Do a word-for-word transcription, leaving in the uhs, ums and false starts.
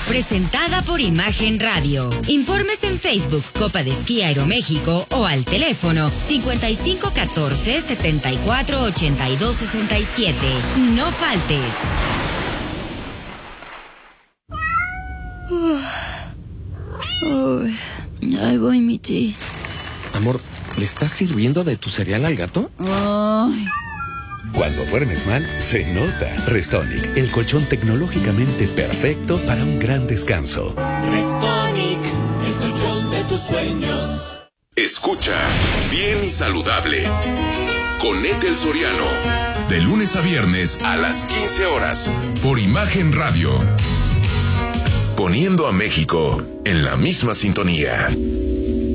presentada por Imagen Radio. Informes en Facebook Copa de Esquí Aeroméxico o al teléfono cincuenta y cinco catorce setenta y cuatro ochenta y dos sesenta y siete. No faltes. Oh, ahí voy, Michi. Amor, ¿le estás sirviendo de tu cereal al gato? Ay. Cuando duermes mal, se nota. Restonic, el colchón tecnológicamente perfecto para un gran descanso. Restonic, el colchón de tus sueños. Escucha Bien y Saludable con Ethel Soriano, de lunes a viernes a las quince horas, por Imagen Radio. Poniendo a México en la misma sintonía.